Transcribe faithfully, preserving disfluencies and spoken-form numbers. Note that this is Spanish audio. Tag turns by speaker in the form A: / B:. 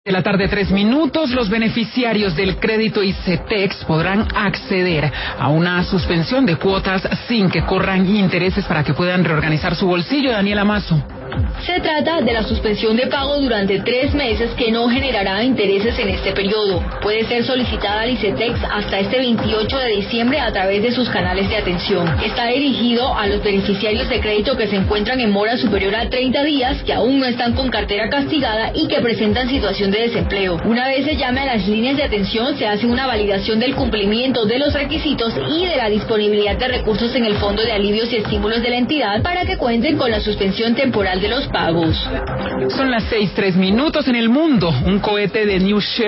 A: De la tarde, tres minutos, los beneficiarios del crédito ICETEX podrán acceder a una suspensión de cuotas sin que corran intereses para que puedan reorganizar su bolsillo. Daniela Mazo.
B: Se trata de la suspensión de pago durante tres meses que no generará intereses en este periodo. Puede ser solicitada al ICETEX hasta este veintiocho de diciembre a través de sus canales de atención. Está dirigido a los beneficiarios de crédito que se encuentran en mora superior a treinta días, que aún no están con cartera castigada y que presentan situación de desempleo. Una vez se llame a las líneas de atención, se hace una validación del cumplimiento de los requisitos y de la disponibilidad de recursos en el Fondo de Alivios y Estímulos de la entidad para que cuenten con la suspensión temporal de los pagos.
A: Son las seis, tres minutos. En el mundo, un cohete de New Shepard